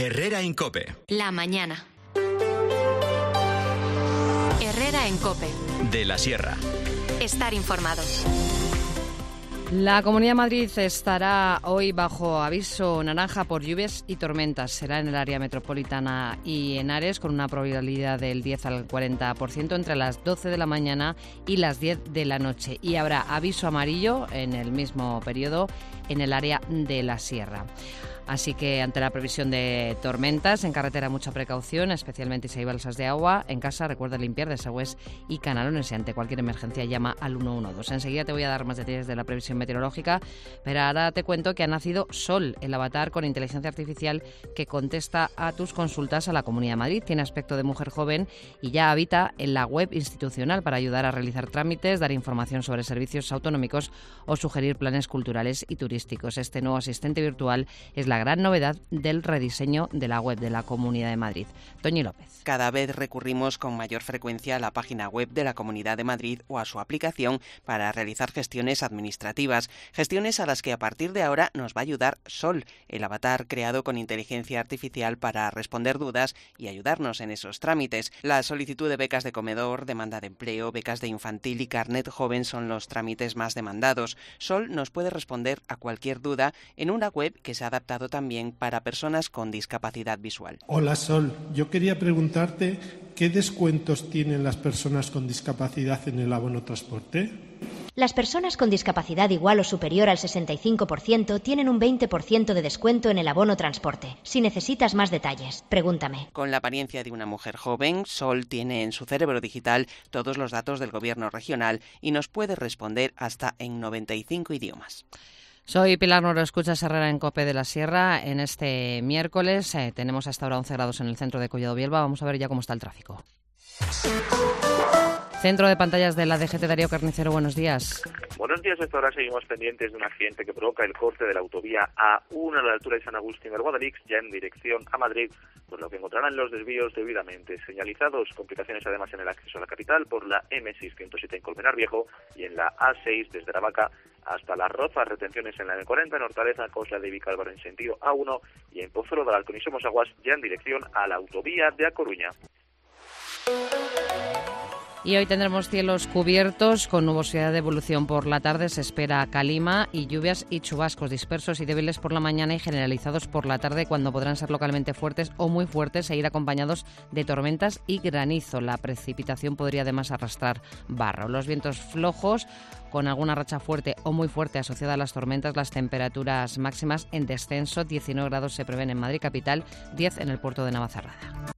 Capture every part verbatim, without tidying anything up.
Herrera en COPE. La mañana. Herrera en COPE. De la Sierra. Estar informado. La Comunidad de Madrid estará hoy bajo aviso naranja por lluvias y tormentas. Será en el área metropolitana y en Henares, con una probabilidad del diez al cuarenta por ciento entre las doce de la mañana y las diez de la noche. Y habrá aviso amarillo en el mismo periodo en el área de la Sierra. Así que ante la previsión de tormentas, en carretera mucha precaución, especialmente si hay balsas de agua. En casa recuerda limpiar desagües y canalones y ante cualquier emergencia llama al uno uno dos. Enseguida te voy a dar más detalles de la previsión meteorológica, pero ahora te cuento que ha nacido Sol, el avatar con inteligencia artificial que contesta a tus consultas a la Comunidad de Madrid. Tiene aspecto de mujer joven y ya habita en la web institucional para ayudar a realizar trámites, dar información sobre servicios autonómicos o sugerir planes culturales y turísticos. Este nuevo asistente virtual es la gran novedad del rediseño de la web de la Comunidad de Madrid. Toñi López. Cada vez recurrimos con mayor frecuencia a la página web de la Comunidad de Madrid o a su aplicación para realizar gestiones administrativas, gestiones a las que a partir de ahora nos va a ayudar Sol, el avatar creado con inteligencia artificial para responder dudas y ayudarnos en esos trámites. La solicitud de becas de comedor, demanda de empleo, becas de infantil y carnet joven son los trámites más demandados. Sol nos puede responder a cualquier duda en una web que se ha adaptado también para personas con discapacidad visual. Hola Sol, yo quería preguntarte ¿qué descuentos tienen las personas con discapacidad en el abono transporte? Las personas con discapacidad igual o superior al sesenta y cinco por ciento tienen un veinte por ciento de descuento en el abono transporte. Si necesitas más detalles, pregúntame. Con la apariencia de una mujer joven, Sol tiene en su cerebro digital todos los datos del gobierno regional y nos puede responder hasta en noventa y cinco idiomas. Soy Pilar Noro, escuchas Herrera en COPE de la Sierra. En este miércoles eh, tenemos hasta ahora once grados en el centro de Collado Bielba. Vamos a ver ya cómo está el tráfico. Centro de pantallas de la D G T, Darío Carnicero, buenos días. Buenos días, hasta ahora seguimos pendientes de un accidente que provoca el corte de la autovía A uno a la altura de San Agustín del Guadalix, ya en dirección a Madrid, por lo que encontrarán los desvíos debidamente señalizados. Complicaciones además en el acceso a la capital por la eme seiscientos siete en Colmenar Viejo y en la A seis desde La Vaca hasta Las Rozas, retenciones en la eme cuarenta en Hortaleza, Cosla de Vicálvaro en sentido A uno y en Pozuelo del Alcón y Somosaguas, ya en dirección a la autovía de A Coruña. Y hoy tendremos cielos cubiertos con nubosidad de evolución por la tarde. Se espera calima y lluvias y chubascos dispersos y débiles por la mañana y generalizados por la tarde, cuando podrán ser localmente fuertes o muy fuertes e ir acompañados de tormentas y granizo. La precipitación podría además arrastrar barro. Los vientos flojos con alguna racha fuerte o muy fuerte asociada a las tormentas. Las temperaturas máximas en descenso. diecinueve grados se prevén en Madrid capital, diez en el puerto de Navacerrada.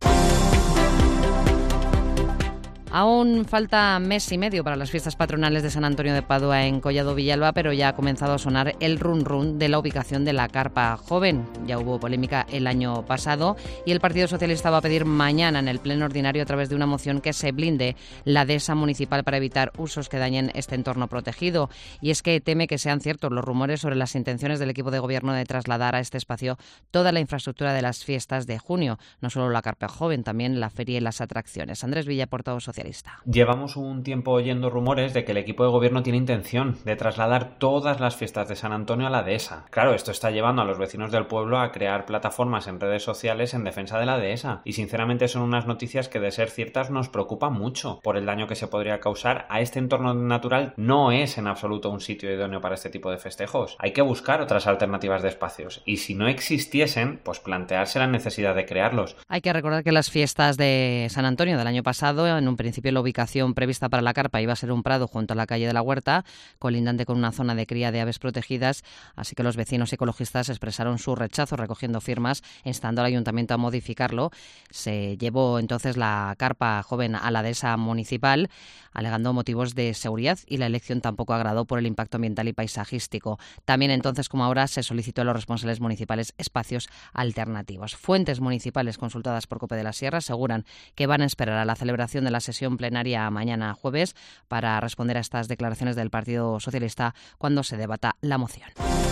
Aún falta mes y medio para las fiestas patronales de San Antonio de Padua en Collado Villalba, pero ya ha comenzado a sonar el run run de la ubicación de la carpa joven. Ya hubo polémica el año pasado y el Partido Socialista va a pedir mañana en el pleno ordinario, a través de una moción, que se blinde la dehesa municipal para evitar usos que dañen este entorno protegido. Y es que teme que sean ciertos los rumores sobre las intenciones del equipo de gobierno de trasladar a este espacio toda la infraestructura de las fiestas de junio. No solo la carpa joven, también la feria y las atracciones. Andrés Villa, portavoz socialista. Llevamos un tiempo oyendo rumores de que el equipo de gobierno tiene intención de trasladar todas las fiestas de San Antonio a la dehesa. Claro, esto está llevando a los vecinos del pueblo a crear plataformas en redes sociales en defensa de la dehesa. Y sinceramente son unas noticias que, de ser ciertas, nos preocupan mucho por el daño que se podría causar a este entorno natural. No es en absoluto un sitio idóneo para este tipo de festejos. Hay que buscar otras alternativas de espacios. Y si no existiesen, pues plantearse la necesidad de crearlos. Hay que recordar que las fiestas de San Antonio del año pasado, en un principio la ubicación prevista para la carpa iba a ser un prado junto a la calle de la Huerta, colindante con una zona de cría de aves protegidas, así que los vecinos ecologistas expresaron su rechazo recogiendo firmas, instando al ayuntamiento a modificarlo. Se llevó entonces la carpa joven a la dehesa municipal, alegando motivos de seguridad, y la elección tampoco agradó por el impacto ambiental y paisajístico. También entonces, como ahora, se solicitó a los responsables municipales espacios alternativos. Fuentes municipales consultadas por COPE de la Sierra aseguran que van a esperar a la celebración de la sesión plenaria mañana jueves para responder a estas declaraciones del Partido Socialista cuando se debata la moción.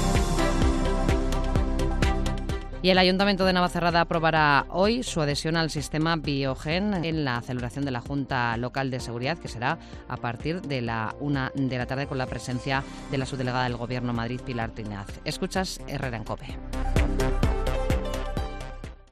Y el Ayuntamiento de Navacerrada aprobará hoy su adhesión al sistema Biogen en la celebración de la Junta Local de Seguridad, que será a partir de la una de la tarde, con la presencia de la subdelegada del Gobierno Madrid, Pilar Tinaz. Escuchas Herrera en COPE.